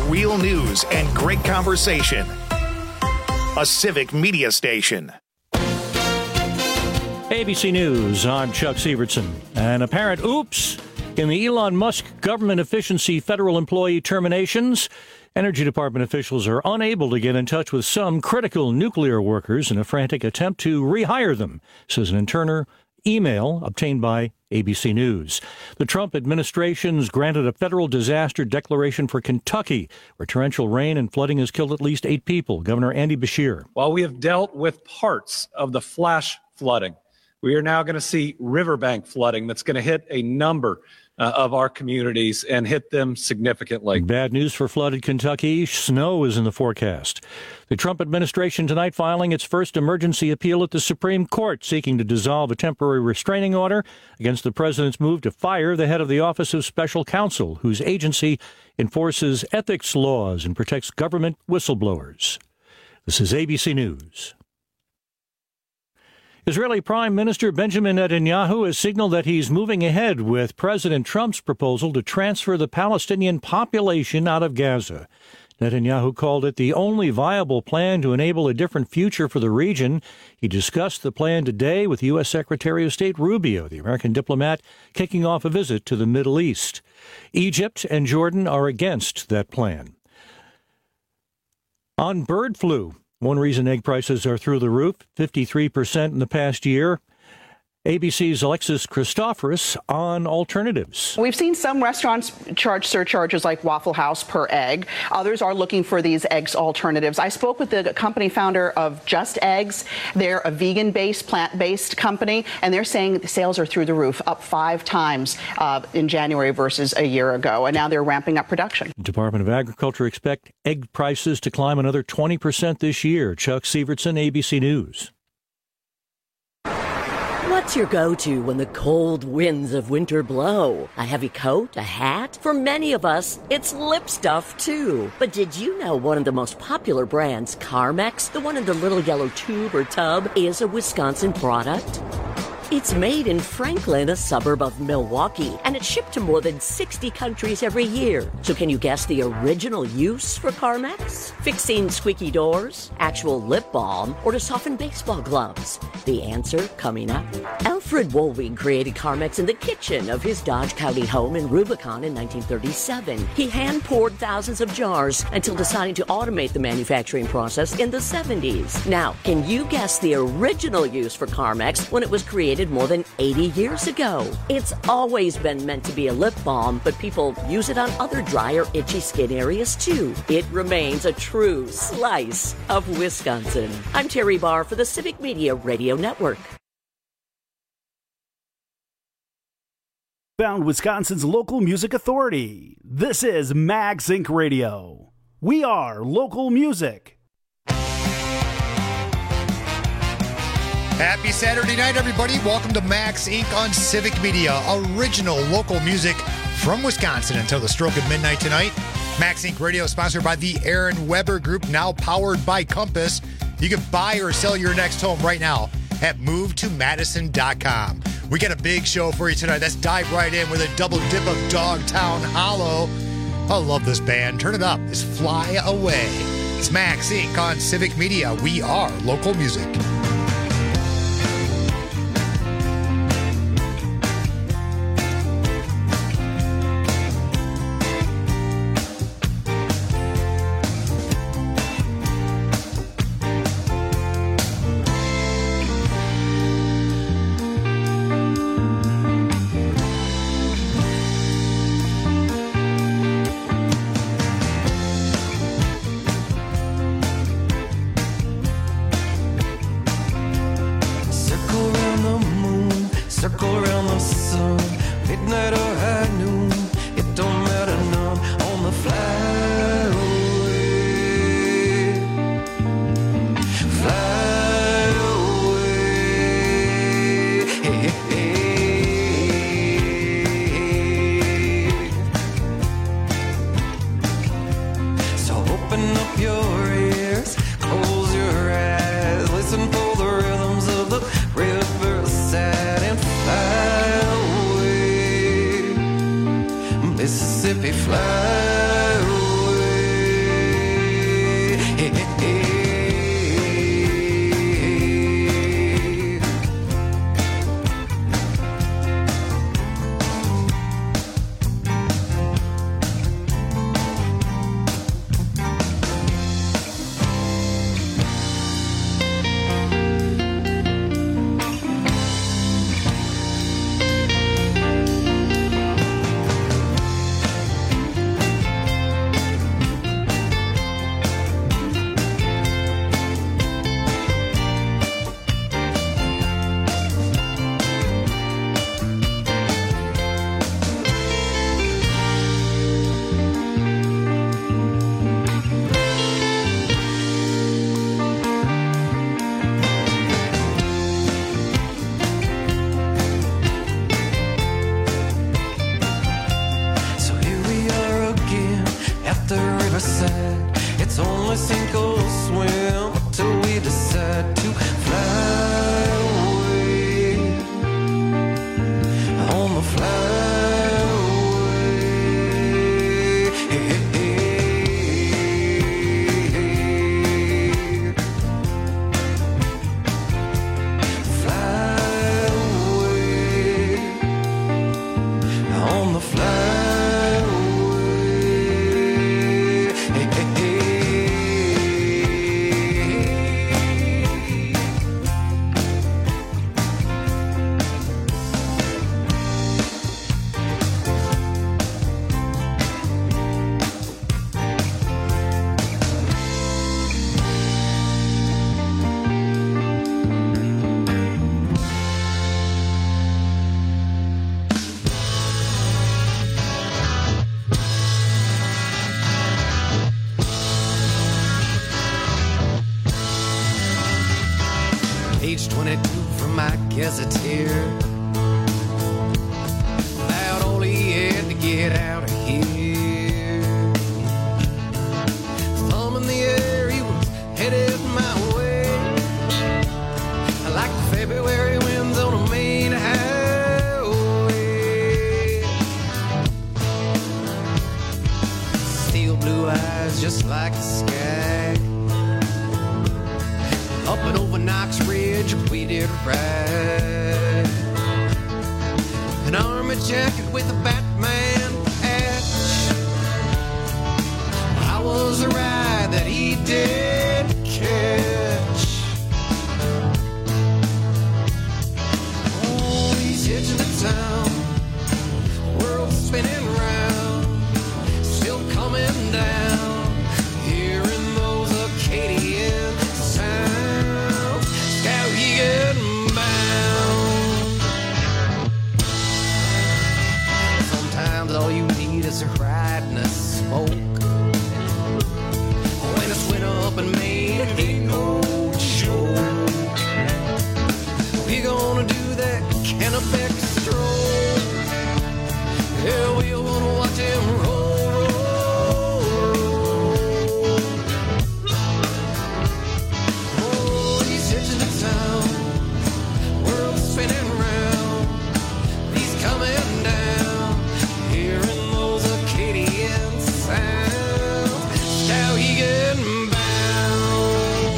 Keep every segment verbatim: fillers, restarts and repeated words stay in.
real news and great conversation. A Civic Media station. A B C News, I'm Chuck Sievertson. An apparent oops in the Elon Musk government efficiency federal employee terminations. Energy Department officials are unable to get in touch with some critical nuclear workers in a frantic attempt to rehire them, says an internal email obtained by A B C News. The Trump administration's granted a federal disaster declaration for Kentucky, where torrential rain and flooding has killed at least eight people. Governor Andy Beshear. While we have dealt with parts of the flash flooding, we are now going to see riverbank flooding that's going to hit a number uh, of our communities and hit them significantly. Bad news for flooded Kentucky. Snow is in the forecast. The Trump administration tonight filing its first emergency appeal at the Supreme Court, seeking to dissolve a temporary restraining order against the president's move to fire the head of the Office of Special Counsel, whose agency enforces ethics laws and protects government whistleblowers. This is A B C News. Israeli Prime Minister Benjamin Netanyahu has signaled that he's moving ahead with President Trump's proposal to transfer the Palestinian population out of Gaza. Netanyahu called it the only viable plan to enable a different future for the region. He discussed the plan today with U S Secretary of State Rubio, the American diplomat kicking off a visit to the Middle East. Egypt and Jordan are against that plan. On bird flu, one reason egg prices are through the roof, fifty-three percent in the past year. A B C's Alexis Christoforous on alternatives. We've seen some restaurants charge surcharges like Waffle House per egg. Others are looking for these eggs alternatives. I spoke with the company founder of Just Eggs. They're a vegan-based, plant-based company, and they're saying the sales are through the roof, up five times uh, in January versus a year ago, and now they're ramping up production. The Department of Agriculture expect egg prices to climb another twenty percent this year. Chuck Sievertson, A B C News. What's your go-to when the cold winds of winter blow? A heavy coat? A hat? For many of us, it's lip stuff, too. But did you know one of the most popular brands, Carmex, the one in the little yellow tube or tub, is a Wisconsin product? It's made in Franklin, a suburb of Milwaukee, and it's shipped to more than sixty countries every year. So can you guess the original use for Carmex? Fixing squeaky doors, actual lip balm, or to soften baseball gloves? The answer coming up. Alfred Woolwing created Carmex in the kitchen of his Dodge County home in Rubicon in nineteen thirty-seven. He hand-poured thousands of jars until deciding to automate the manufacturing process in the seventies. Now, can you guess the original use for Carmex when it was created more than eighty years ago? It's always been meant to be a lip balm, but people use it on other dry or itchy skin areas too. It remains a true slice of Wisconsin. I'm Terry Barr for the Civic Media Radio Network. Found Wisconsin's local music authority. This is Max Incorporated. Radio. We are local music. Happy Saturday night, everybody. Welcome to Max Incorporated on Civic Media. Original local music from Wisconsin until the stroke of midnight tonight. Max Incorporated Radio is sponsored by the Aaron Weber Group, now powered by Compass. You can buy or sell your next home right now at move to madison dot com. We got a big show for you tonight. Let's dive right in with a double dip of Dogtown Hollow. I love this band. Turn it up. It's Fly Away. It's Max Incorporated on Civic Media. We are local music. Mississippi, fly away. side. It's only sink or swim till we decide to fly away on the fly away. Hey, hey, hey. Fly away on the fly. Age twenty-two from my gazetteer, about all he had to get out of here. Thumb in the air, he was headed my way, like the February winds on a main highway. Steel blue eyes just like the sky. Up and over Knox Ridge, we did ride. An army jacket with a Batman patch. I was a ride that he did catch. Oh, he's hitching to town, world spinning round, still coming down, hearing those Acadian sounds. Skowhegan bound. Sometimes all you need is a ride and a smoke. When it's winter up in Maine, it ain't no joke. We gonna do that Kennebec stroll. Yeah, we gonna watch him roll, roll, roll. Oh, he's hitching to town, world spinning round. He's coming down, hearing those Acadian sounds. Skowhegan bound.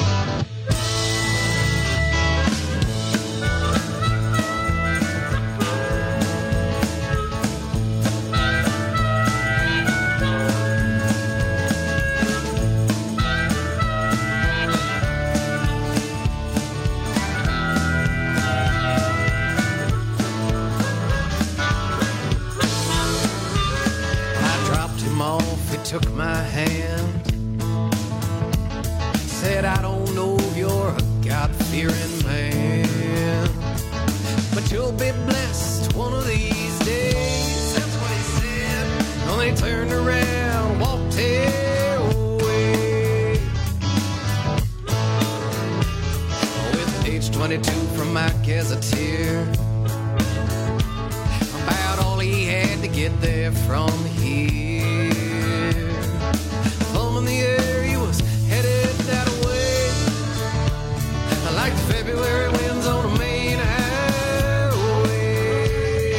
I dropped him off, he took my hand, said, I don't know if you're a God-fearing man, but you'll be blessed one of these days. That's what he said. Well, they turned around, walked their way. With age twenty-two from my gazetteer, about all he had to get there from here. Thumb in the air, he was headed that way, like the February winds on a main highway.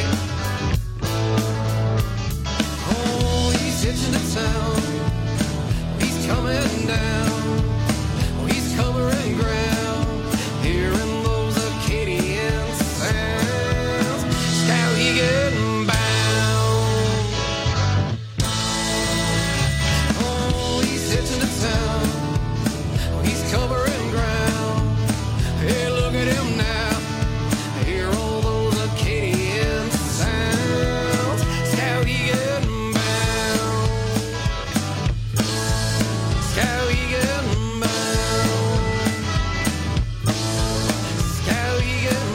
Oh, he's hitching to town, he's coming down, oh, he's covering ground, hearing those Acadian sounds. Skowhegan bound. Oh, he's hitching to town, oh, he's covering ground. Hey, look at him now, hear all those Acadian sounds. Skowhegan bound. Skowhegan bound. Skowhegan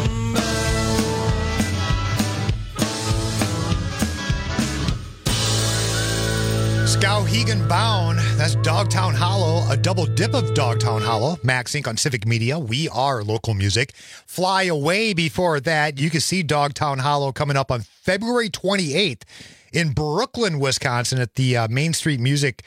bound. Skowhegan Bound. That's Dogtown Hollow, a double dip of Dogtown Hollow. Max Inc on Civic Media. We are local music. Fly Away before that. You can see Dogtown Hollow coming up on February twenty-eighth in Brooklyn, Wisconsin at the uh, Main Street Music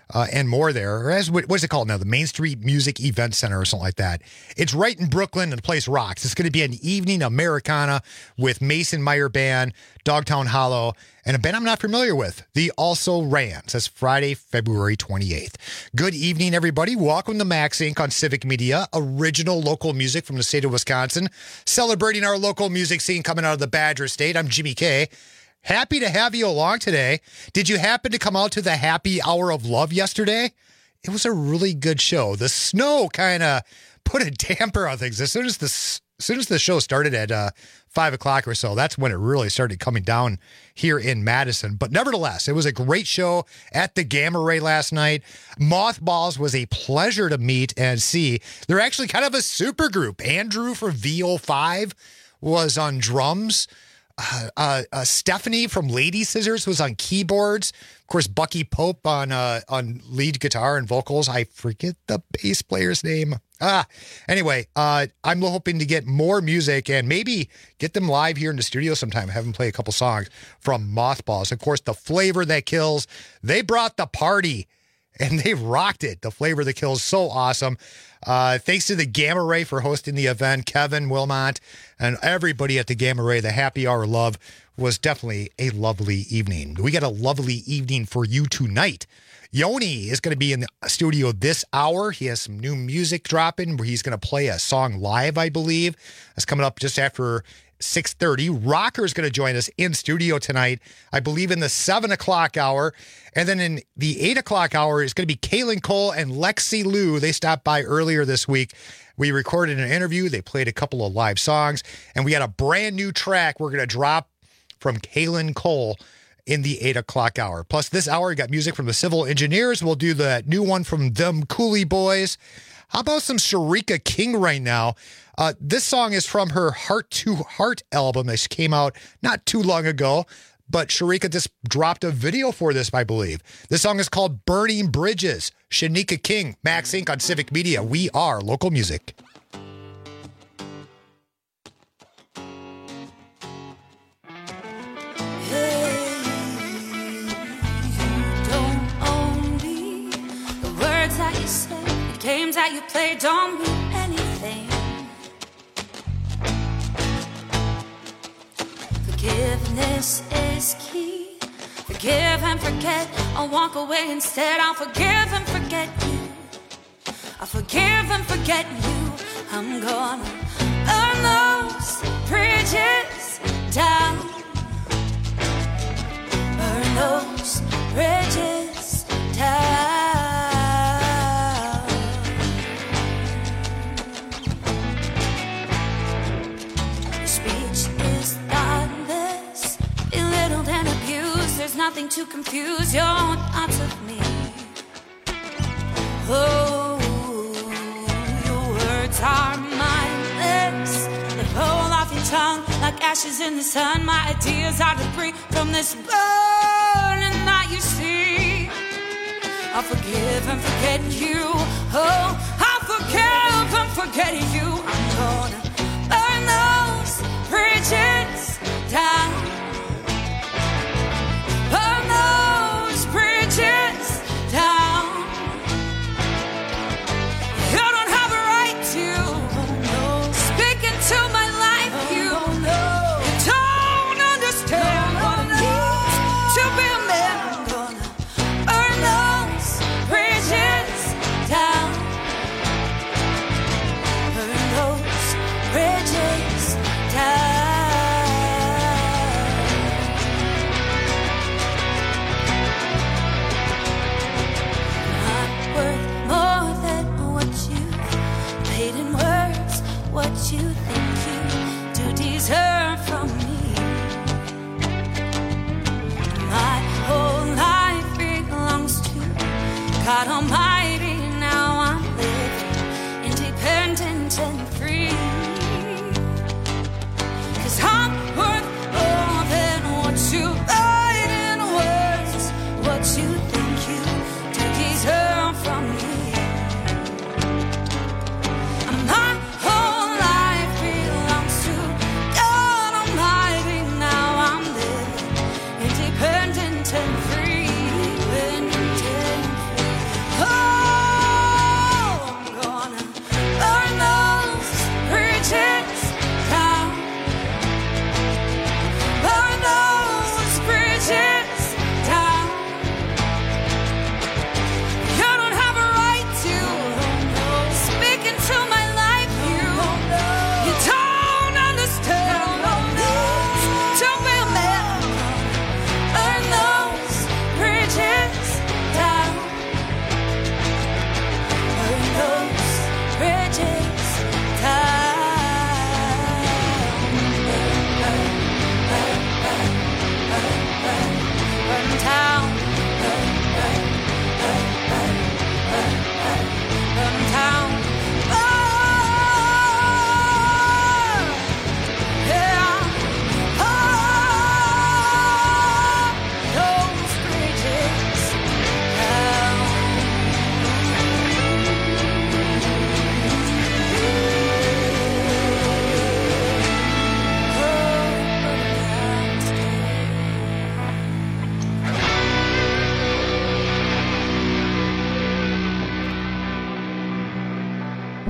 uh, and more there. Or as what is it called now? The Main Street Music Event Center or something like that. It's right in Brooklyn, and the place rocks. It's going to be an evening Americana with Mason Meyer Band, Dogtown Hollow, and a band I'm not familiar with, the Also Rans. That's Friday, February twenty-eighth. Good evening, everybody. Welcome to Max Incorporated on Civic Media, original local music from the state of Wisconsin, celebrating our local music scene coming out of the Badger State. I'm Jimmy K. Happy to have you along today. Did you happen to come out to the Happy Hour of Love yesterday? It was a really good show. The snow kind of put a damper on things. As soon as the, as soon as the show started at uh, five o'clock or so, that's when it really started coming down here in Madison. But nevertheless, it was a great show at the Gamma Ray last night. Mothballs was a pleasure to meet and see. They're actually kind of a super group. Andrew from V O five was on drums. Uh, uh, uh, Stephanie from Lady Scissors was on keyboards. Of course, Bucky Pope on uh, on lead guitar and vocals. I forget the bass player's name. Ah, anyway, uh, I'm hoping to get more music and maybe get them live here in the studio sometime. Have them play a couple songs from Mothballs. Of course, the Flavor That Kills. They brought the party and they rocked it. The Flavor That Kills, so awesome. Uh, thanks to the Gamma Ray for hosting the event, Kevin Wilmot, and everybody at the Gamma Ray. The Happy Hour Love was definitely a lovely evening. We got a lovely evening for you tonight. Yoni is going to be in the studio this hour. He has some new music dropping where he's going to play a song live, I believe. That's coming up just after six thirty. Rocker is going to join us in studio tonight, I believe in the seven o'clock hour. And then in the eight o'clock hour is going to be Kaylin Cole and Lexi Lou. They stopped by earlier this week. We recorded an interview. They played a couple of live songs. And we got a brand new track we're going to drop from Kaylin Cole in the eight o'clock hour. Plus this hour, we got music from the Civil Engineers. We'll do the new one from Them Cooley Boys. How about some Sharika King right now? Uh, this song is from her Heart to Heart album that came out not too long ago, but Sharika just dropped a video for this, I believe. This song is called Burning Bridges. Shanika King, Max Incorporated on Civic Media. We are local music. Games that you play don't mean anything. Forgiveness is key. Forgive and forget. I'll walk away instead. I'll forgive and forget you. I'll forgive and forget you. I'm gonna burn those bridges down. Burn those bridges down. There's nothing to confuse your thoughts of me. Oh, your words are mindless. They roll off your tongue like ashes in the sun. My ideas are debris from this burning that you see. I'll forgive and forget you. Oh, I'll forgive and forget you. I'm gonna burn those bridges down. Burn those bridges down. You don't have a right to no. Speak into my life. You, no. You don't understand no, what it no. means to be a man. I'm gonna burn those bridges down. Burn those bridges down. What you think you do deserve from me. My whole life belongs to God Almighty. Now I'm living independent and free. 'Cause I'm worth more than what you write in words. What you think you do deserve from me. I'm and free, independent,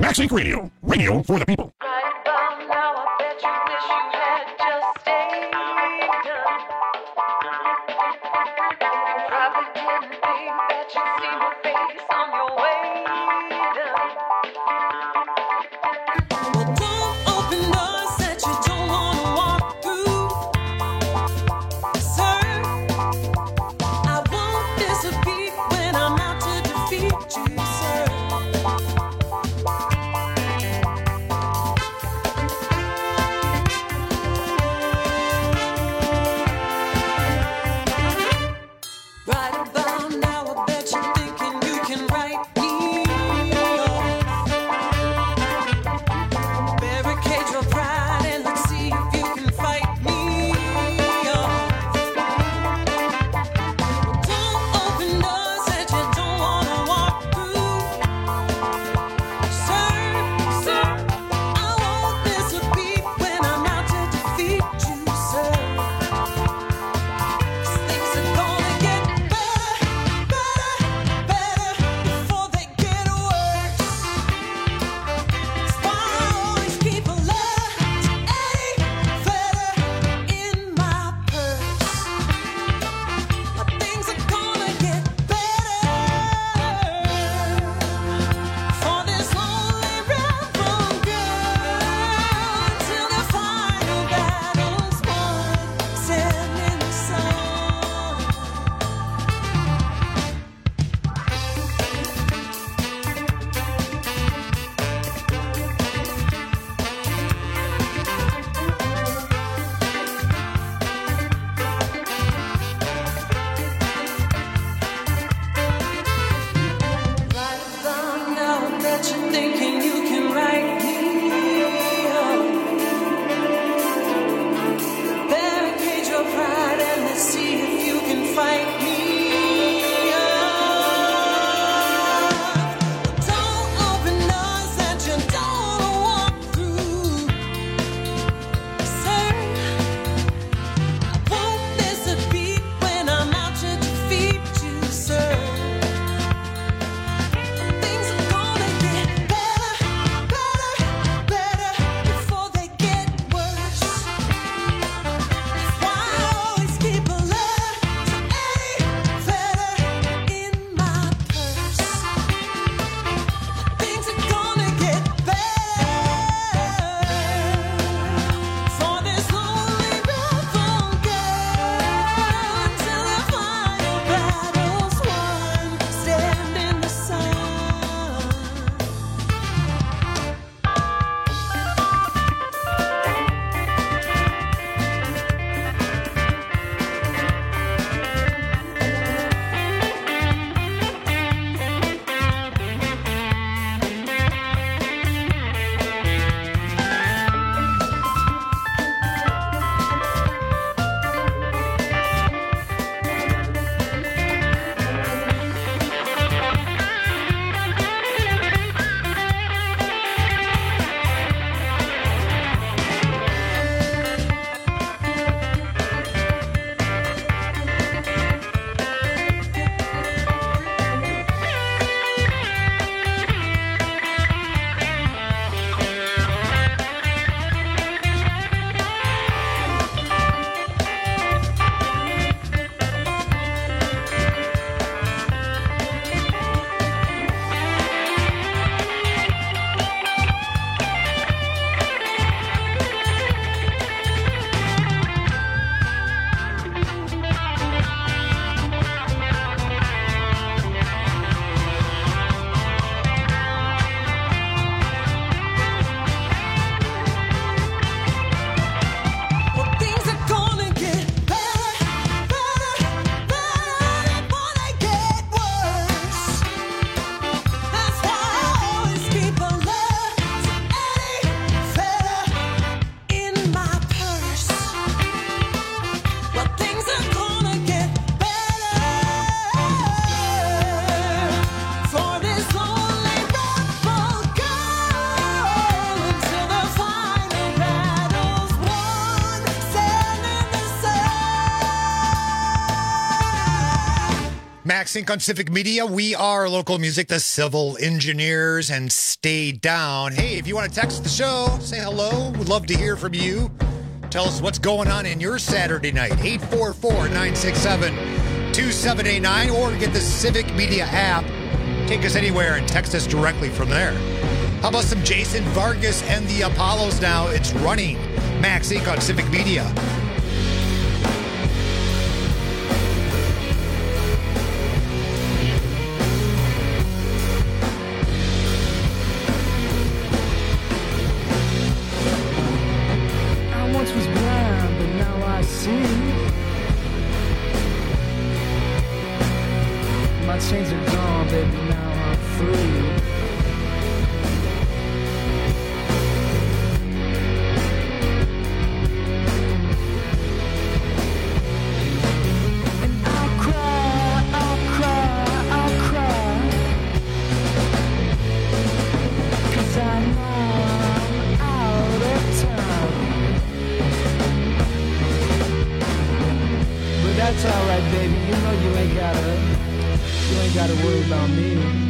Max Inc Radio. Radio for the people. Right about now, I bet you wish you had just stayed. Probably didn't think that you'd see my face on your way down. Well, don't open doors that you don't want to walk through. Sir, I won't disappear when I'm out to defeat you, sir. Max Inc on Civic Media. We are local music, the Civil Engineers, and stay down. Hey, if you want to text the show, say hello. We'd love to hear from you. Tell us what's going on in your Saturday night. eight four four, nine six seven, two seven eight nine or get the Civic Media app. Take us anywhere and text us directly from there. How about some Jason Vargas and the Apollos now? It's running Max Inc on Civic Media. I once was blind, but now I see. My chains are gone, baby, now I'm free. That's alright, baby. You know you ain't gotta, you ain't gotta worry about me.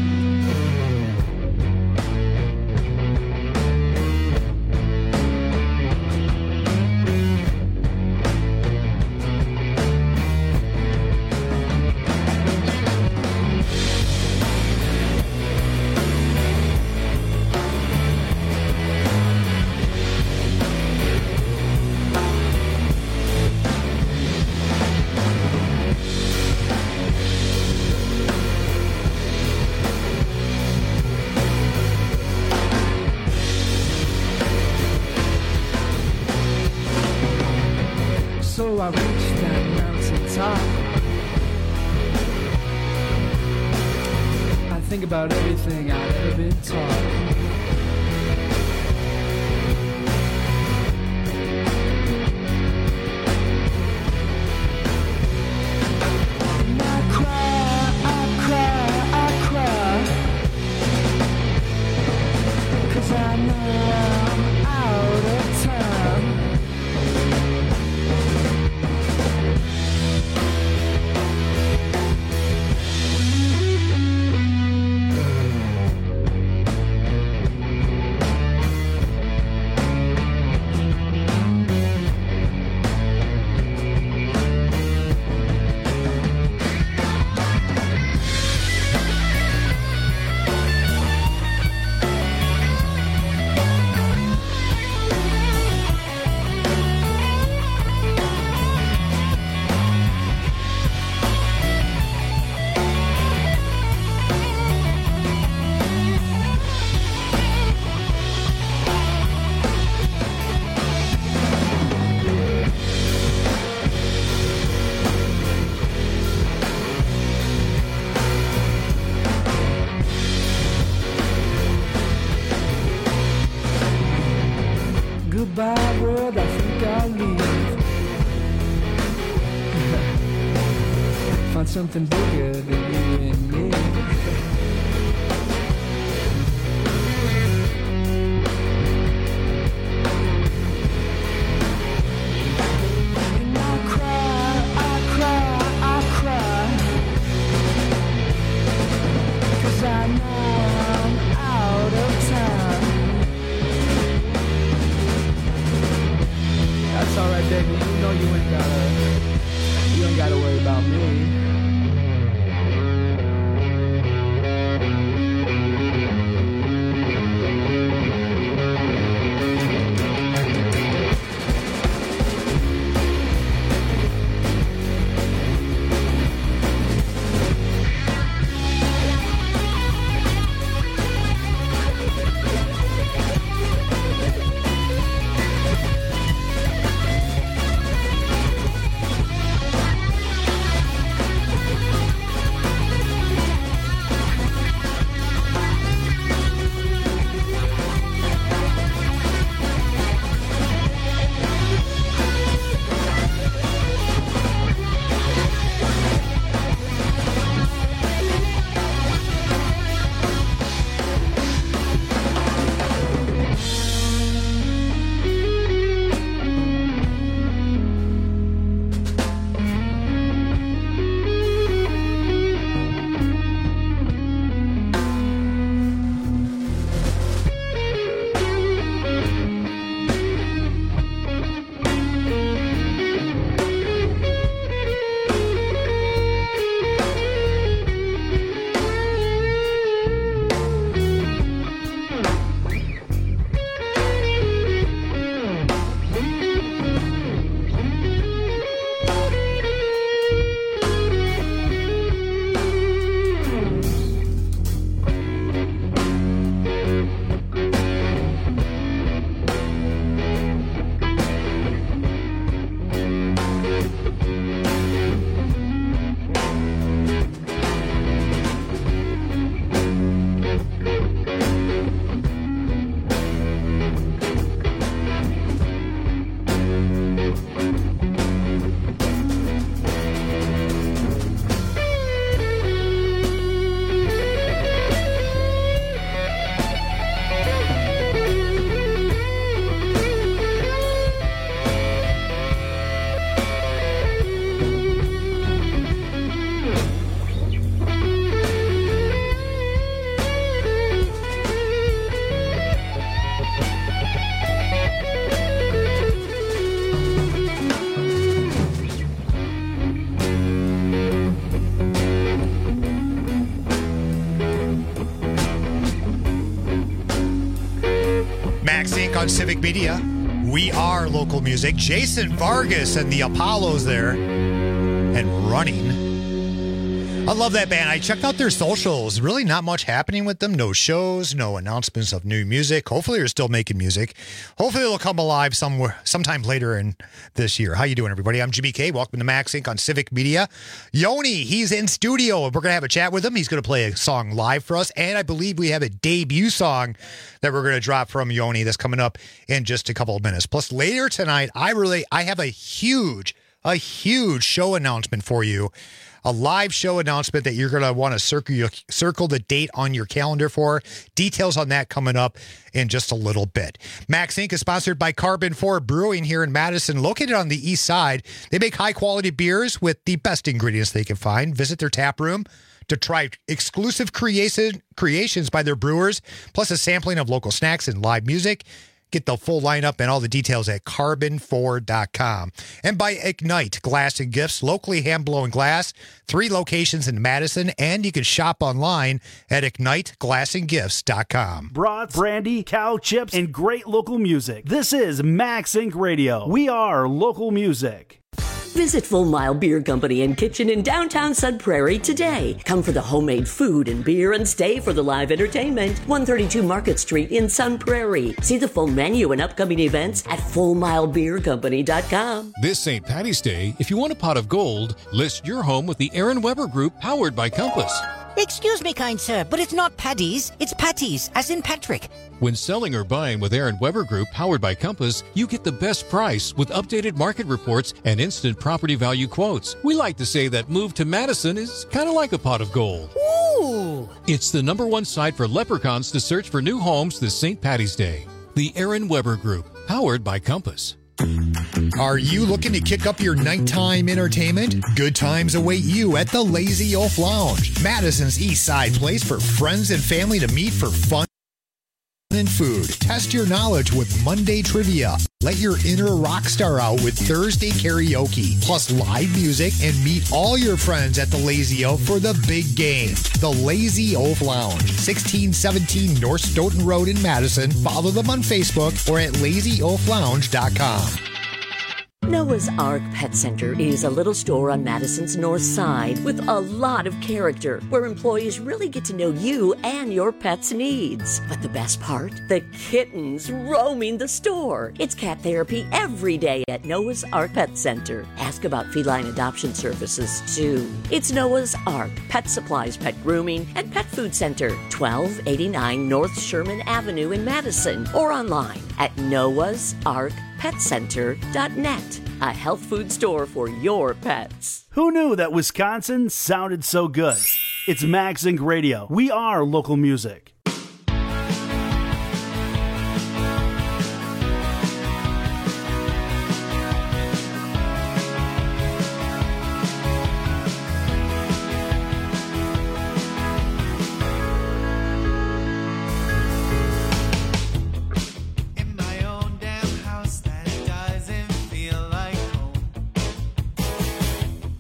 So I reached that mountain top. I think about everything I've ever been taught. And I cry, I cry, I cry, 'cause I know I'm out of time. Goodbye, world, I think I'll leave. Find something bigger than you and me. And I cry, I cry, I cry, 'cause I know I'm out of time. That's alright, baby. You know you ain't gotta, you ain't gotta worry about me. Max Incorporated on Civic Media. We are local music. Jason Vargas and the Apollos there. And Running. I love that band. I checked out their socials. Really not much happening with them. No shows, no announcements of new music. Hopefully they're still making music. Hopefully it'll come alive somewhere, sometime later in this year. How you doing, everybody? I'm Jimmy K. Welcome to Max Incorporated on Civic Media. Yoni, he's in studio. We're going to have a chat with him. He's going to play a song live for us. And I believe we have a debut song that we're going to drop from Yoni that's coming up in just a couple of minutes. Plus later tonight, I really, I have a huge, a huge show announcement for you. A live show announcement that you're going to want to circle, circle the date on your calendar for. Details on that coming up in just a little bit. Max Incorporated is sponsored by Carbon four Brewing here in Madison, located on the east side. They make high-quality beers with the best ingredients they can find. Visit their tap room to try exclusive creation, creations by their brewers, plus a sampling of local snacks and live music. Get the full lineup and all the details at carbon four dot com. And by Ignite Glass and Gifts, locally hand-blown glass, three locations in Madison, and you can shop online at ignite glass and gifts dot com. Brats, brandy, cow chips, and great local music. This is Max Incorporated Radio. We are local music. Visit Full Mile Beer Company and Kitchen in downtown Sun Prairie today. Come for the homemade food and beer and stay for the live entertainment. one thirty-two Market Street in Sun Prairie. See the full menu and upcoming events at full mile beer company dot com. This Saint Patty's Day, if you want a pot of gold, list your home with the Aaron Weber Group powered by Compass. Excuse me, kind sir, but it's not Paddy's, it's Patty's, as in Patrick. When selling or buying with Aaron Weber Group powered by Compass, you get the best price with updated market reports and instant property value quotes. We like to say that move to Madison is kind of like a pot of gold. Ooh! It's the number one site for leprechauns to search for new homes this Saint Patty's Day. The Aaron Weber Group, powered by Compass. Are you looking to kick up your nighttime entertainment? Good times await you at the Lazy Oaf Lounge, Madison's East Side place for friends and family to meet for fun and food. Test your knowledge with Monday Trivia. Let your inner rock star out with Thursday Karaoke, plus live music, and meet all your friends at the Lazy Oaf for the big game. The Lazy Oaf Lounge, sixteen seventeen North Stoughton Road in Madison. Follow them on Facebook or at lazy oaf lounge dot com. Noah's Ark Pet Center is a little store on Madison's north side with a lot of character where employees really get to know you and your pet's needs. But the best part? The kittens roaming the store. It's cat therapy every day at Noah's Ark Pet Center. Ask about feline adoption services, too. It's Noah's Ark Pet Supplies, Pet Grooming, and Pet Food Center, twelve eighty-nine North Sherman Avenue in Madison, or online at noahs ark pet center dot net. A health food store for your pets. Who knew that Wisconsin sounded so good? It's Max Incorporated Radio. We are local music.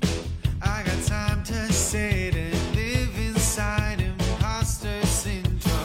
Time to sit and live inside imposter syndrome.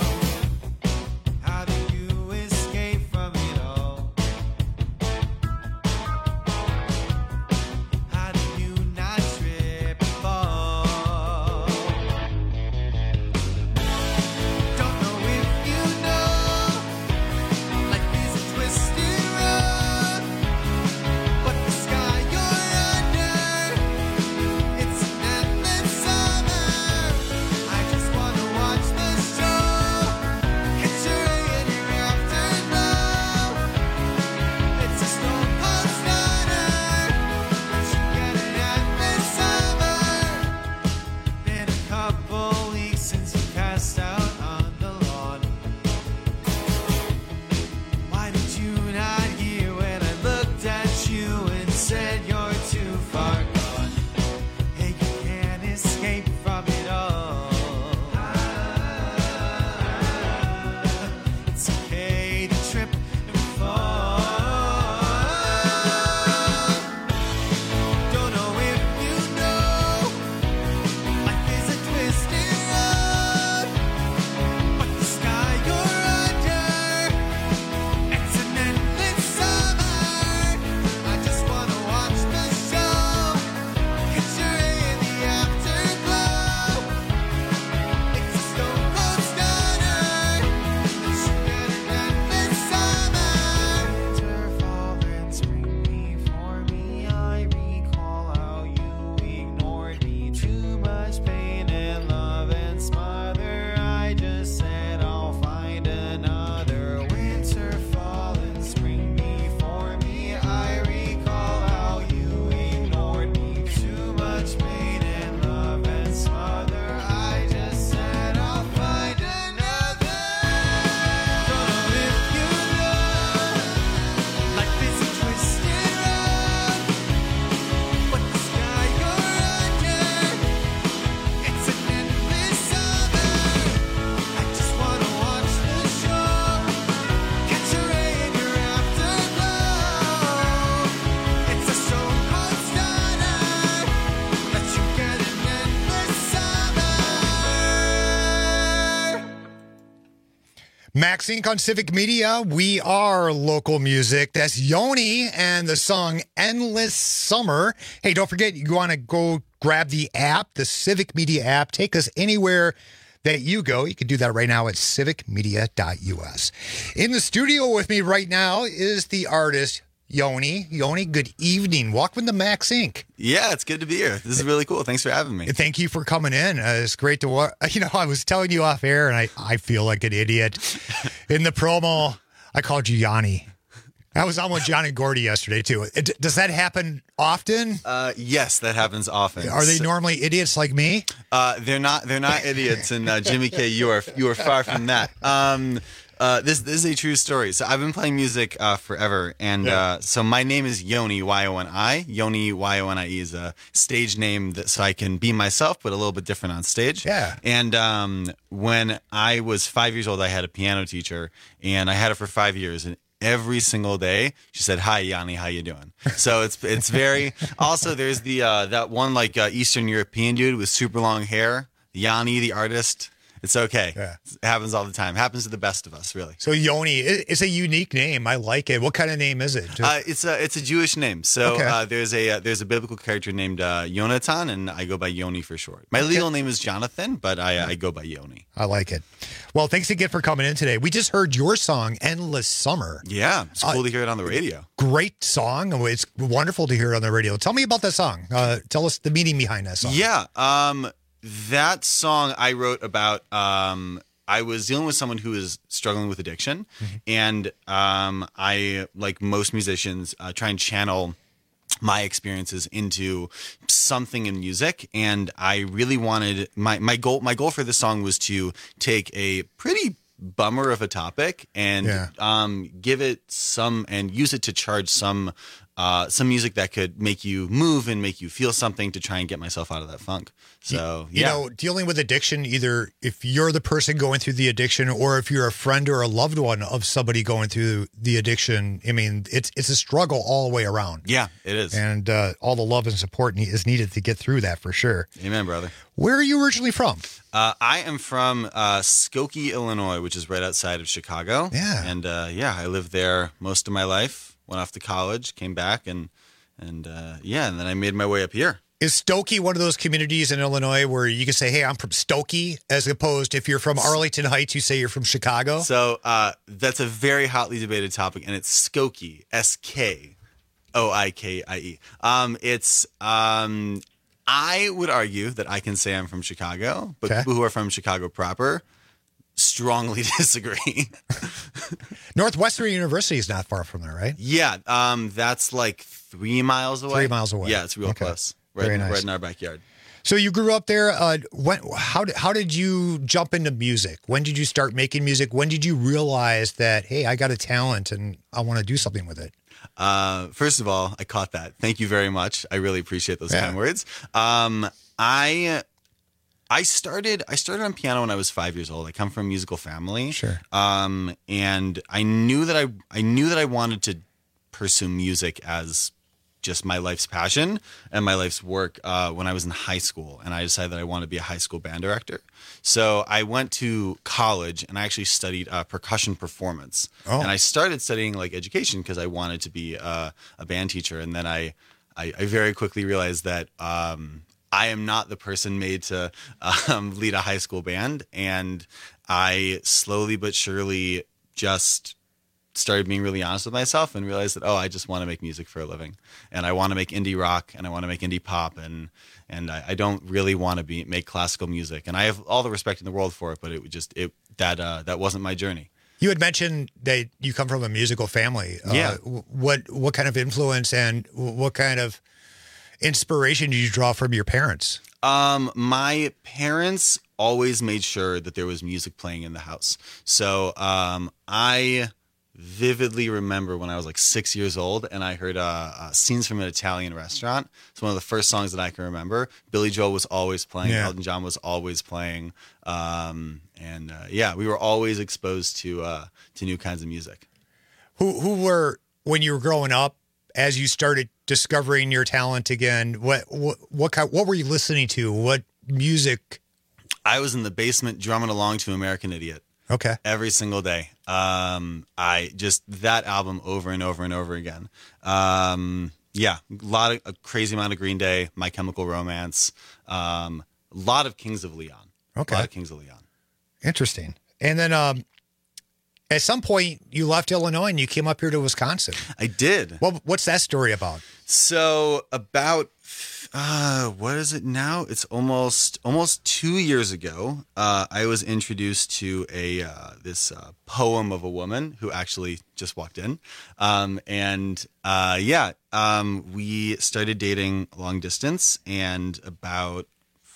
Max Inc on Civic Media. We are local music. That's Yoni and the song Endless Summer. Hey, don't forget, you want to go grab the app, the Civic Media app. Take us anywhere that you go. You can do that right now at civic media dot u s. In the studio with me right now is the artist Yoni. Yoni, good evening. Welcome to Max Inc. Yeah, it's good to be here. This is really cool. Thanks for having me. Thank you for coming in. Uh, it's great to watch. You know, I was telling you off air, and I, I feel like an idiot. In the promo, I called you Yanni. I was on with John and Gordy yesterday, too. It, does that happen often? Uh, yes, that happens often. Are they normally idiots like me? Uh, they're not. They're not idiots. And uh, Jimmy K, you are you are far from that. Um, uh, this this is a true story. So I've been playing music uh, forever, and Yeah. uh, so my name is Yoni Y O N I. Yoni Y O N I E is a stage name that so I can be myself, but a little bit different on stage. Yeah. And um, when I was five years old, I had a piano teacher, and I had her for five years, and every single day she said, "Hi Yanni, how you doing?" So it's it's very also there's the uh that one like uh, Eastern European dude with super long hair, Yanni the artist. It's okay. Yeah. It happens all the time. Happens to the best of us, really. So Yoni, it- it's a unique name. I like it. What kind of name is it? Uh, it's a it's a Jewish name. So Okay. uh, there's a uh, there's a biblical character named uh, Yonatan, and I go by Yoni for short. My legal name is Jonathan, but I I go by Yoni. I like it. Well, thanks again for coming in today. We just heard your song, Endless Summer. Yeah, it's cool Uh, to hear it on the radio. Great song. It's wonderful to hear it on the radio. Tell me about that song. Uh, tell us the meaning behind that song. Yeah, um, that song I wrote about. Um, I was dealing with someone who was struggling with addiction, and um, I, like most musicians, uh, try and channel my experiences into something in music. And I really wanted my my goal. My goal for this song was to take a pretty bummer of a topic and Yeah. um, give it some and use it to charge some uh, some music that could make you move and make you feel something to try and get myself out of that funk. So You yeah. know, dealing with addiction, either if you're the person going through the addiction or if you're a friend or a loved one of somebody going through the addiction, I mean, it's it's a struggle all the way around. Yeah, it is. And uh, all the love and support ne- is needed to get through that for sure. Amen, brother. Where are you originally from? Uh, I am from uh, Skokie, Illinois, which is right outside of Chicago. Yeah. And uh, yeah, I lived there most of my life. Went off to college, came back, and and uh, yeah, and then I made my way up here. Is Stokey one of those communities in Illinois where you can say, hey, I'm from Stokey, as opposed if you're from Arlington Heights, you say you're from Chicago? So uh, that's a very hotly debated topic, and it's Skokie, S K O I K I E. Um, it's um, I would argue that I can say I'm from Chicago, but Okay. people who are from Chicago proper strongly disagree. Northwestern University is not far from there, right? Yeah, um, that's like three miles away. Three miles away. Yeah, it's real Okay. close. Right, Very in- nice. right in our backyard. So you grew up there. Uh, when, how, did, how did you jump into music? When did you start making music? When did you realize that, hey, I got a talent and I want to do something with it? Uh, first of all, I caught that. Thank you very much. I really appreciate those Yeah. kind words. Um, I I started I started on piano when I was five years old. I come from a musical family. Sure. Um, and I knew that I I knew that I wanted to pursue music as just my life's passion and my life's work uh, when I was in high school. And I decided that I wanted to be a high school band director. So I went to college and I actually studied uh, percussion performance. Oh. And I started studying like education because I wanted to be uh, a band teacher. And then I, I, I very quickly realized that um, I am not the person made to um, lead a high school band. And I slowly but surely just started being really honest with myself and realized that, oh, I just want to make music for a living, and I want to make indie rock, and I want to make indie pop, and and I, I don't really want to be make classical music. And I have all the respect in the world for it, but it would just it that uh, that wasn't my journey. You had mentioned that you come from a musical family. Yeah. Uh, what what kind of influence and what kind of inspiration did you draw from your parents? Um, my parents always made sure that there was music playing in the house. So um, I vividly remember when I was like six years old and I heard uh, uh, scenes from an Italian restaurant. It's one of the first songs that I can remember. Billy Joel was always playing. Yeah. Elton John was always playing. Um, and uh, yeah, we were always exposed to uh, to new kinds of music. Who who were, when you were growing up, as you started discovering your talent again, what what what, kind, what were you listening to? What music? I was in the basement drumming along to American Idiot. Okay. Every single day. Um, I just, that album over and over and over again. Um, yeah, a lot of, a crazy amount of Green Day, My Chemical Romance, um, a lot of Kings of Leon. Okay. A lot of Kings of Leon. Interesting. And then um, at some point, you left Illinois and you came up here to Wisconsin. I did. What, what's that story about? So about, uh, what is it now? It's almost almost two years ago. Uh, I was introduced to a uh, this uh, poem of a woman who actually just walked in, um, and uh, yeah, um, we started dating long distance, and about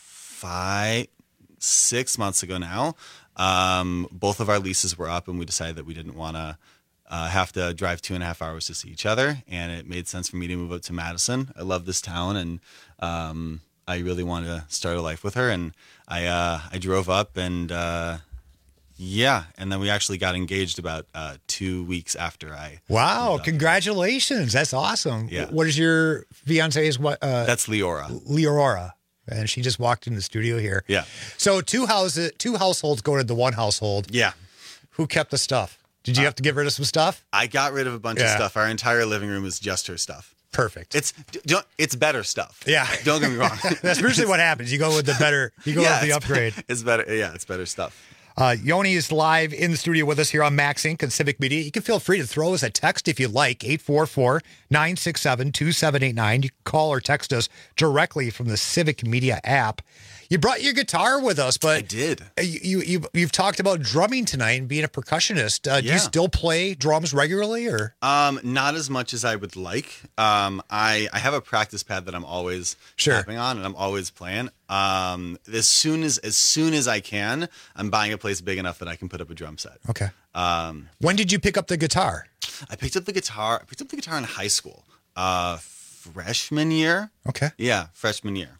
five, six months ago now, um, both of our leases were up, and we decided that we didn't want to. Uh, have to drive two and a half hours to see each other, and it made sense for me to move up to Madison. I love this town, and um, I really wanted to start a life with her. And I uh, I drove up, and uh, yeah, and then we actually got engaged about uh, two weeks after I. Wow! Congratulations! That's awesome. Yeah. What is your fiance's what? Uh, That's Leora. Leora, and she just walked in the studio here. Yeah. So two houses, two households go to the one household. Yeah. Who kept the stuff? Did you have to get rid of some stuff? I got rid of a bunch Yeah. of stuff. Our entire living room is just her stuff. Perfect. It's don't, it's better stuff. Yeah. Don't get me wrong. That's usually what happens. You go with the better. You go Yeah, with the it's- upgrade. It's better. Yeah, it's better stuff. Uh, Yoni is live in the studio with us here on Max Incorporated and Civic Media. You can feel free to throw us a text if you like, eight four four, nine six seven, two seven eight nine. You can call or text us directly from the Civic Media app. You brought your guitar with us, but I did. You, you, you've, you've talked about drumming tonight and being a percussionist. Uh, Do Yeah. you still play drums regularly, or? Um, not as much as I would like. Um, I, I have a practice pad that I'm always Sure. tapping on, and I'm always playing. Um, as soon as as soon as I can, I'm buying a place big enough that I can put up a drum set. Okay. Um, When did you pick up the guitar? I picked up the guitar. I picked up the guitar in high school, uh, freshman year. Okay. Yeah, freshman year.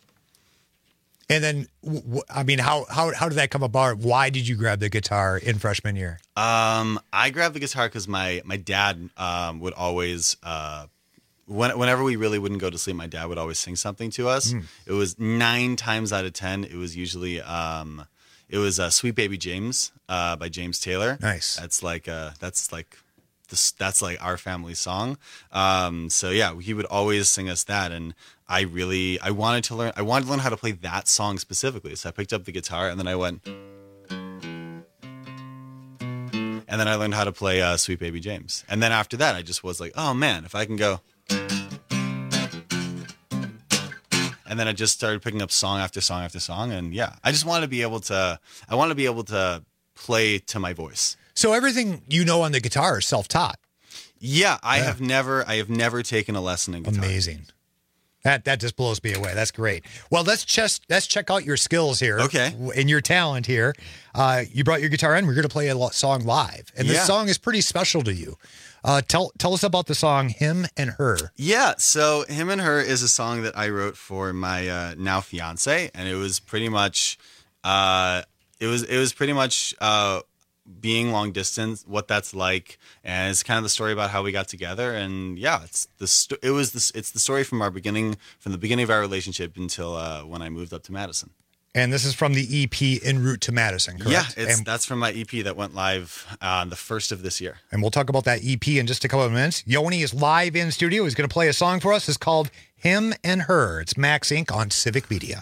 And then, w- w- I mean, how, how, how did that come about? Why did you grab the guitar in freshman year? Um, I grabbed the guitar because my my dad um, would always, uh, when, whenever we really wouldn't go to sleep, my dad would always sing something to us. Mm. It was nine times out of ten. It was usually um, it was uh, "Sweet Baby James" uh, by James Taylor. Nice. That's like uh, that's like this. That's like our family song. Um, so yeah, he would always sing us that, and I really I wanted to learn. I wanted to learn how to play that song specifically. So I picked up the guitar, and then I went. And then I learned how to play uh, Sweet Baby James. And then after that, I just was like, oh, man, if I can go. And then I just started picking up song after song after song. And yeah, I just wanted to be able to, I want to be able to play to my voice. So everything you know on the guitar is self-taught. Yeah, I Yeah. have never, I have never taken a lesson in guitar. Amazing. That that just blows me away. That's great. Well, let's just let's check out your skills here. Okay. And your talent here. Uh, you brought your guitar in. We're going to play a lo- song live, and this Yeah. song is pretty special to you. Uh, tell tell us about the song "Him and Her." Yeah, so Him and Her is a song that I wrote for my uh, now fiance, and it was pretty much, uh, it was it was pretty much uh, being long distance, what that's like, and it's kind of the story about how we got together. And yeah, it's the sto- it was this it's the story from our beginning, from the beginning of our relationship until uh, when I moved up to Madison. And this is from the E P En Route to Madison, correct? Yeah, it's, and, that's from my E P that went live on the first of this year. and we'll talk about that E P in just a couple of minutes. Yoni is live in studio. He's going to play a song for us. It's called "Him and Her." It's Max Incorporated on Civic Media.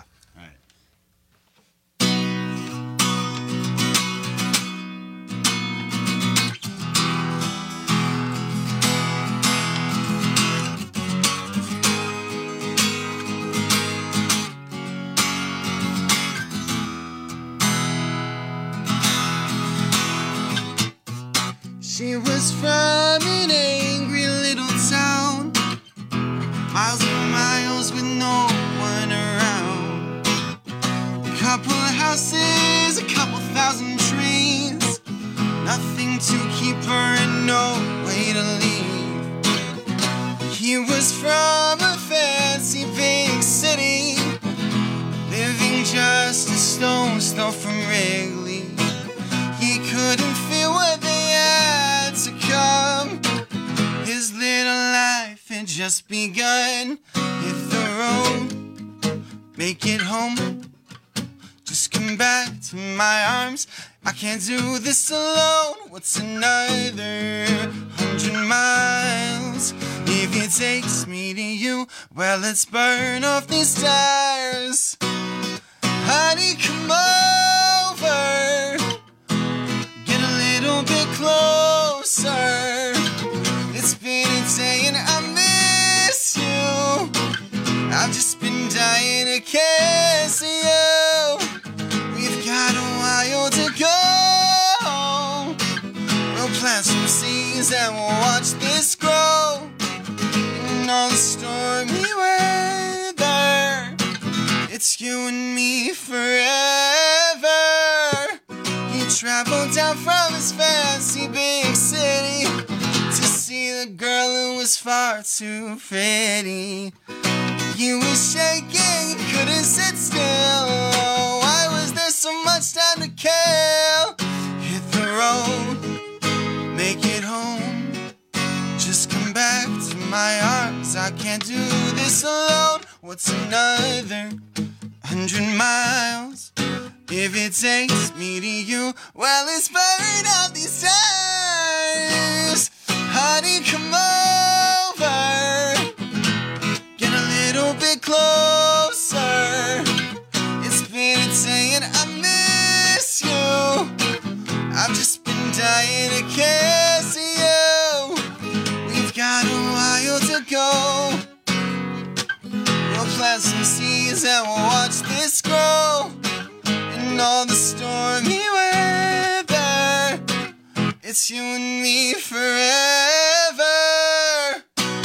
She was from an angry little town, miles and miles with no one around. A couple of houses, a couple thousand trees, nothing to keep her and no way to leave. He was from a fancy big city, living just a stone's throw from Wrigley. He couldn't feel what they had to come. His little life had just begun. Hit the road, make it home. Just come back to my arms, I can't do this alone. What's another hundred miles? If it takes me to you, well, let's burn off these stars. Honey, come over. Get a little bit closer. It's been a day and I miss you. I've just been dying to kiss you. We've got a while to go. We'll plant some seeds and we'll watch this grow. In all the stormy weather, it's you and me forever. He traveled down from his fancy big city to see the girl who was far too pretty. You were shaking, couldn't sit still. Why was there so much time to kill? Hit the road, make it home. Just come back to my arms. I can't do this alone. What's another hundred miles? If it takes me to you, well, let's burn out these times. Honey, come over. Get a little bit closer. It's been a day and I miss you. I've just been dying to kiss you. We've got a while to go. We'll plant some seeds and we'll watch this grow. In all the stormy weather, it's you and me forever.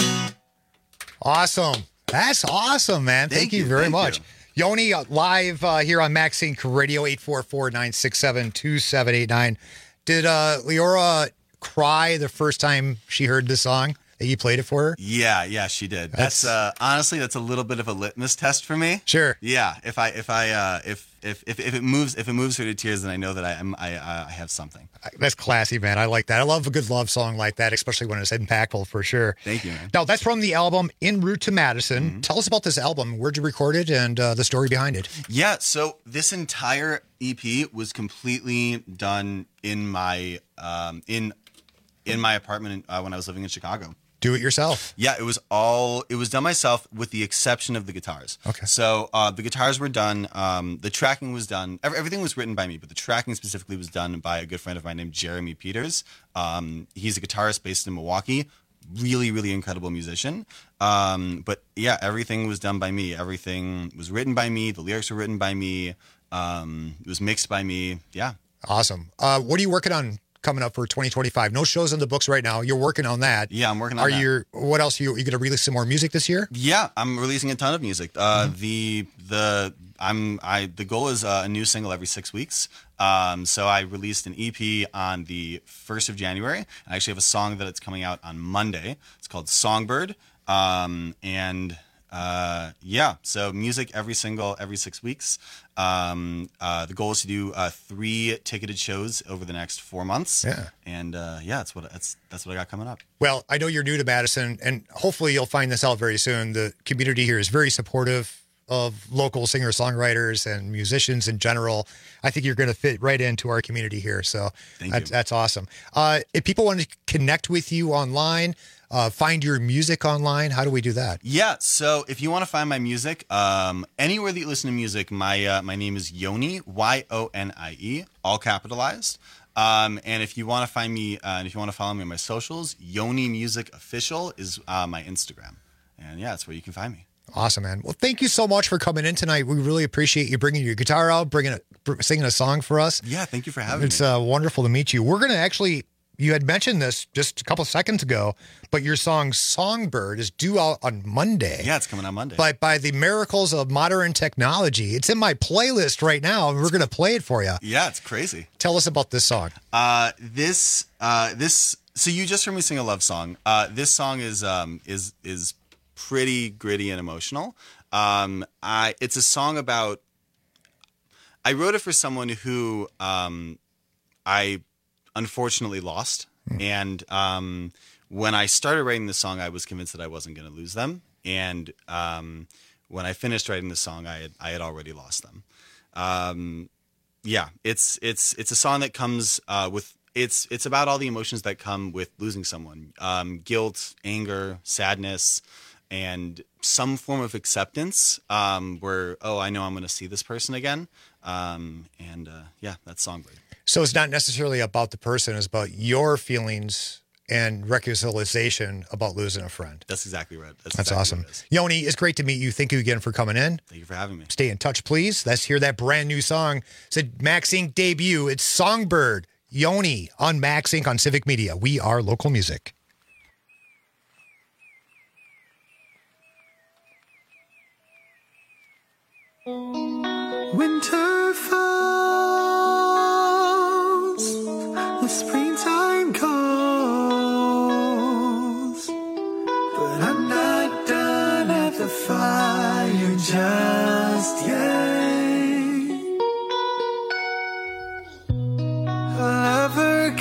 Awesome. That's awesome, man. Thank, Thank you, you, very thank much. you. Yoni, uh, live uh, here on Max Inc Radio, eight four four, nine six seven, two seven eight nine. Did uh, Leora cry the first time she heard the song that you played it for her? Yeah, yeah, she did. That's, That's- uh, honestly, that's a little bit of a litmus test for me. Sure. Yeah, if I if I uh, if, if if if it moves if it moves her to tears, then I know that I am I uh, I have something. That's classy, man. I like that. I love a good love song like that, especially when it's impactful for sure. Thank you, man. Now, that's from the album En Route to Madison. Mm-hmm. Tell us about this album. Where'd you record it and uh, the story behind it? Yeah, so this entire E P was completely done in my um, in in my apartment uh, when I was living in Chicago. Do it yourself. Yeah, it was all, it was done myself with the exception of the guitars. Okay. So uh, the guitars were done, um, the tracking was done, everything was written by me, but the tracking specifically was done by a good friend of mine named Jeremy Peters. Um, he's a guitarist based in Milwaukee, really, really incredible musician. Um, but yeah, everything was done by me. Everything was written by me. The lyrics were written by me. Um, it was mixed by me. Yeah. Awesome. Uh, what are you working on coming up for twenty twenty-five? No shows on the books right now. You're working on that. Yeah, I'm working on are that. you? What else? Are you, are you going to release some more music this year? Yeah, I'm releasing a ton of music. Uh, Mm-hmm. The the I'm I the goal is uh, a new single every six weeks. Um, so I released an E P on the first of January. I actually have a song that it's coming out on Monday. It's called Songbird. Um, and uh, yeah, so music every single every six weeks. Um, uh, the goal is to do uh, three ticketed shows over the next four months. Yeah. And uh, yeah, that's what that's that's what I got coming up. Well, I know you're new to Madison, and hopefully you'll find this out very soon. The community here is very supportive of local singer-songwriters and musicians in general. I think you're going to fit right into our community here. So Thank that's, you. that's awesome. Uh, if people want to connect with you online, uh, find your music online, how do we do that? Yeah, so if you want to find my music, um, anywhere that you listen to music, my uh, my name is Yoni, Y O N I E, all capitalized. Um, and if you want to find me, uh, and if you want to follow me on my socials, Yoni Music Official is uh, my Instagram. And yeah, that's where you can find me. Awesome, man. Well, thank you so much for coming in tonight. We really appreciate you bringing your guitar out, bringing a, singing a song for us. Yeah, thank you for having it's, me. It's uh, wonderful to meet you. We're going to actually, you had mentioned this just a couple seconds ago, but your song Songbird is due out on Monday. Yeah, it's coming on Monday. But by the miracles of modern technology, it's in my playlist right now, and we're going to play it for you. Yeah, it's crazy. Tell us about this song. Uh, this, uh, this, so you just heard me sing a love song. Uh, this song is, um, is, is pretty gritty and emotional. Um, I, it's a song about, I wrote it for someone who, um, I unfortunately lost. Mm. And, um, when I started writing the song, I was convinced that I wasn't going to lose them. And, um, when I finished writing the song, I had, I had already lost them. Um, Yeah, it's it's it's a song that comes uh, with it's it's about all the emotions that come with losing someone, um, guilt, anger, sadness, and some form of acceptance. Um, where oh, I know I'm going to see this person again, um, and uh, yeah, that's Songbird. So it's not necessarily about the person; it's about your feelings and reconciliation about losing a friend. That's exactly right. That's, That's exactly awesome. what it is. Yoni, it's great to meet you. Thank you again for coming in. Thank you for having me. Stay in touch, please. Let's hear that brand new song. It's a Max Incorporated debut. It's Songbird, Yoni on Max Incorporated on Civic Media. We are local music. Winter falls, the springtime calls, but I'm not done at the fire just yet. A lover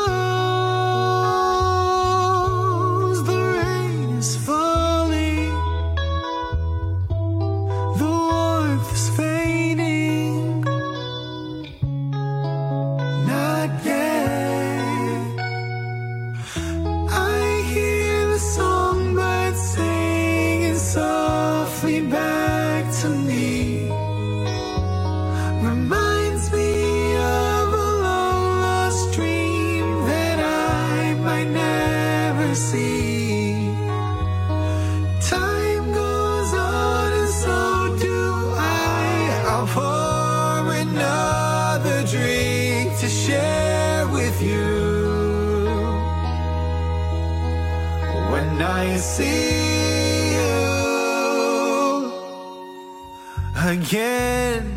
calls, the rain is falling, the warmth is fading, not yet. I hear the songbird singing softly back to me. Reminds me of a long lost dream that I might never see. Time goes on and so do I. I'll pour another drink to share with you. When I see you again.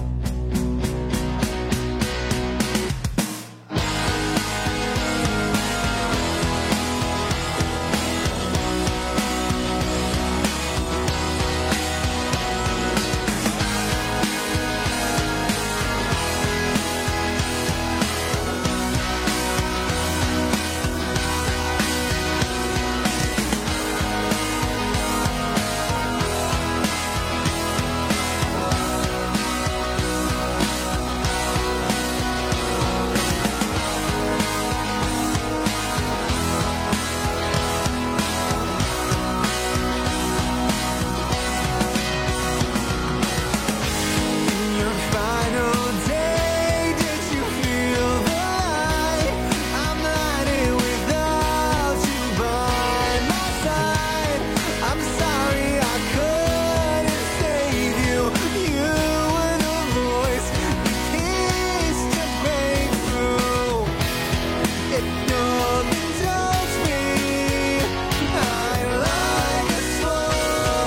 Your final day, did you feel the light? I'm lighting without you by my side. I'm sorry I couldn't save you. You were the voice, the keys to break through. It indulged me. I like a slow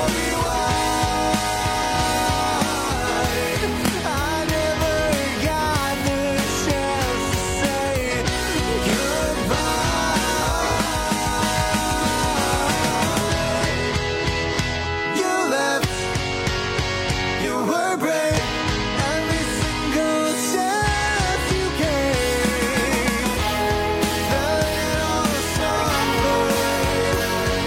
rewind. I never got the chance to say goodbye. You left, you were brave. Every single chance you gave, the little songbird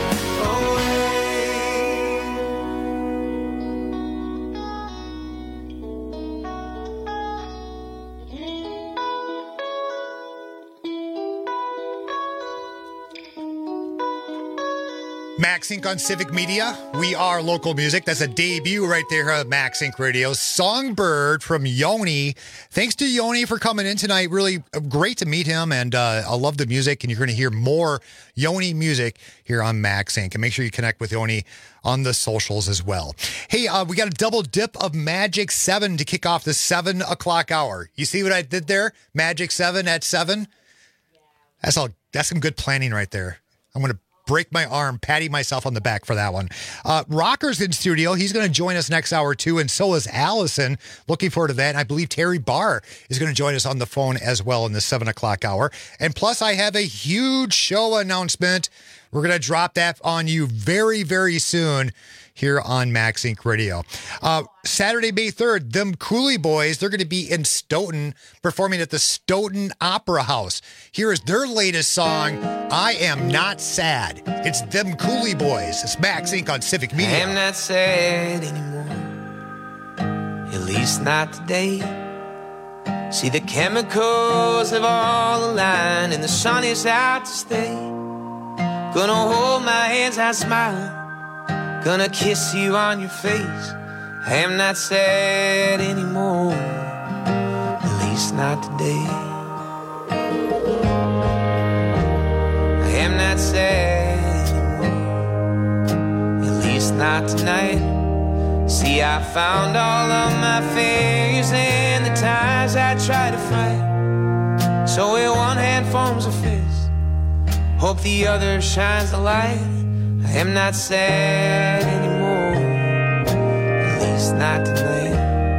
Max Incorporated on Civic Media. We are local music. That's a debut right there at Max Incorporated Radio. Songbird from Yoni. Thanks to Yoni for coming in tonight. Really great to meet him, and uh, I love the music, and you're going to hear more Yoni music here on Max Incorporated. And make sure you connect with Yoni on the socials as well. Hey, uh, we got a double dip of Magic seven to kick off the seven o'clock hour. You see what I did there? Magic seven at seven? That's all. That's some good planning right there. I'm going to break my arm, patting myself on the back for that one. Uh, Rocker's in studio. He's going to join us next hour too, and so is Allison. Looking forward to that. And I believe Terry Barr is going to join us on the phone as well in the seven o'clock hour. And plus, I have a huge show announcement. We're going to drop that on you very, very soon here on Max Incorporated Radio. Uh, Saturday, May third, them Cooley Boys, they're going to be in Stoughton performing at the Stoughton Opera House. Here is their latest song, I Am Not Sad. It's them Cooley Boys. It's Max Incorporated on Civic Media. I am not sad anymore, at least not today. See, the chemicals have all aligned and the sun is out to stay. Gonna hold my hands out smiling, gonna kiss you on your face. I am not sad anymore, at least not today. I am not sad anymore, at least not tonight. See, I found all of my failures and the times I tried to fight. So with one hand forms a fist, hope the other shines the light. I am not sad anymore, at least not tonight.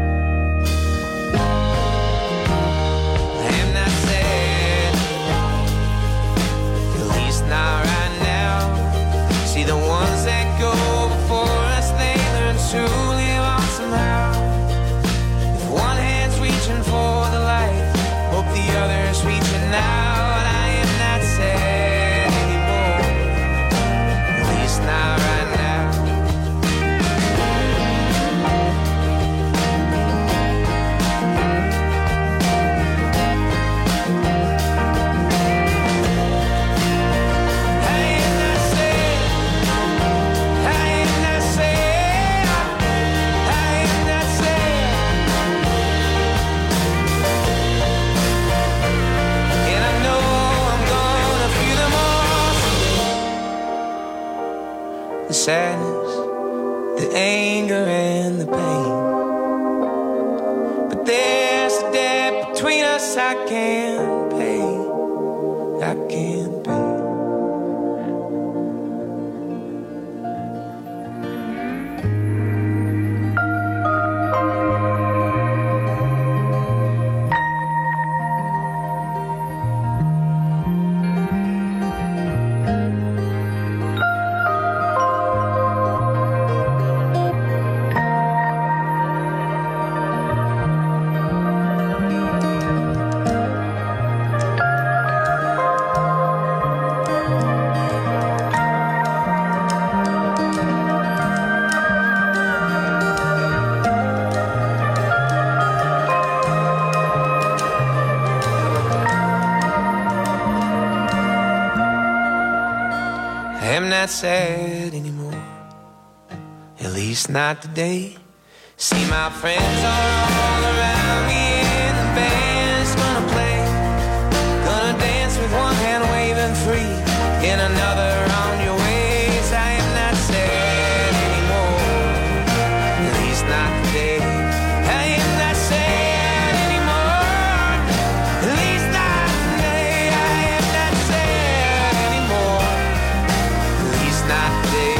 I am not sad anymore, at least not right now. See, the ones that go before us, they learn to live on somehow. If one hand's reaching for the light, hope the other's reaching out. I am not sad anymore, at least not right now. I am not sad, I am not sad, I am not sad. And I know I'm gonna feel them all someday. The sadness, the anger and the pain. But there's a debt between us I can't pay, I can't pay. I am not sad anymore, at least not today. See, my friends are all around me and the band's gonna play. Gonna dance with one hand waving free and another on your ways. I am not sad anymore, at least not today. I am not sad anymore, at least not today. I am not sad anymore, at least not today.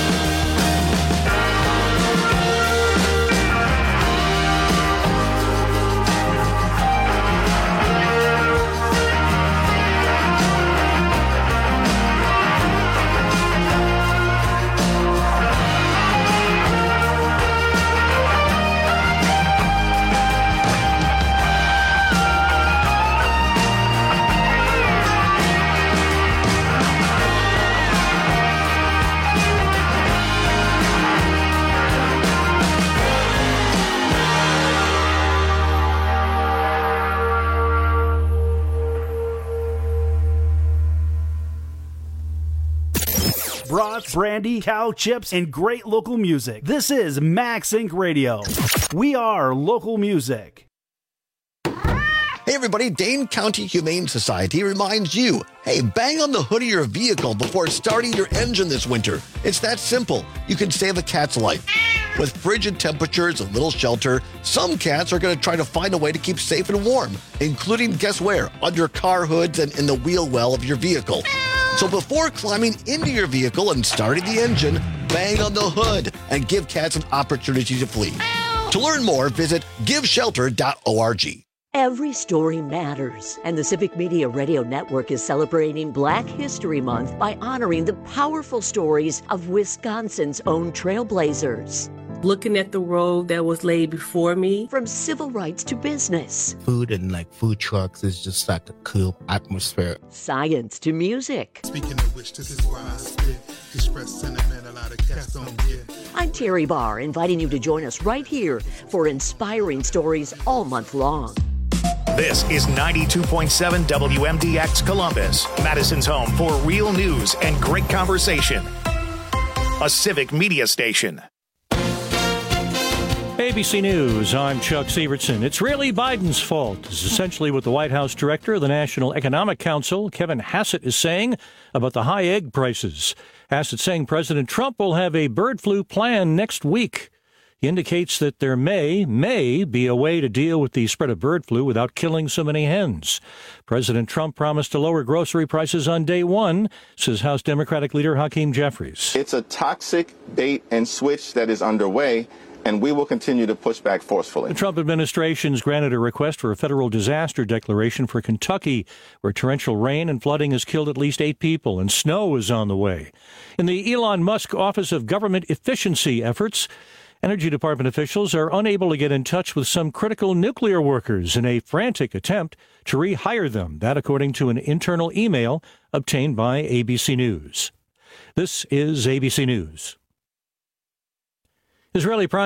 Brats, brandy, cow chips, and great local music. This is Max Inc Radio. We are local music. Hey everybody, Dane County Humane Society reminds you, hey, bang on the hood of your vehicle before starting your engine this winter. It's that simple. You can save a cat's life. With frigid temperatures and little shelter, some cats are going to try to find a way to keep safe and warm, including, guess where, under car hoods and in the wheel well of your vehicle. So before climbing into your vehicle and starting the engine, bang on the hood and give cats an opportunity to flee. To learn more, visit give shelter dot org. Every story matters, and the Civic Media Radio Network is celebrating Black History Month by honoring the powerful stories of Wisconsin's own trailblazers. Looking at the road that was laid before me. From civil rights to business. Food and like food trucks is just like a cool atmosphere. Science to music. Speaking of which, this is why I spit. Express sentiment a lot of cats don't get. I'm Terry Barr, inviting you to join us right here for inspiring stories all month long. This is ninety-two point seven W M D X Columbus, Madison's home for real news and great conversation. A civic media station. A B C News, I'm Chuck Sievertson. It's really Biden's fault. This is essentially what the White House director of the National Economic Council, Kevin Hassett, is saying about the high egg prices. Hassett saying President Trump will have a bird flu plan next week. He indicates that there may, may be a way to deal with the spread of bird flu without killing so many hens. President Trump promised to lower grocery prices on day one, says House Democratic leader Hakeem Jeffries. It's a toxic bait and switch that is underway, and we will continue to push back forcefully. The Trump administration's granted a request for a federal disaster declaration for Kentucky, where torrential rain and flooding has killed at least eight people, and snow is on the way. In the Elon Musk Office of Government Efficiency efforts, Energy Department officials are unable to get in touch with some critical nuclear workers in a frantic attempt to rehire them. That, according to an internal email obtained by A B C News. This is A B C News. Israeli Prime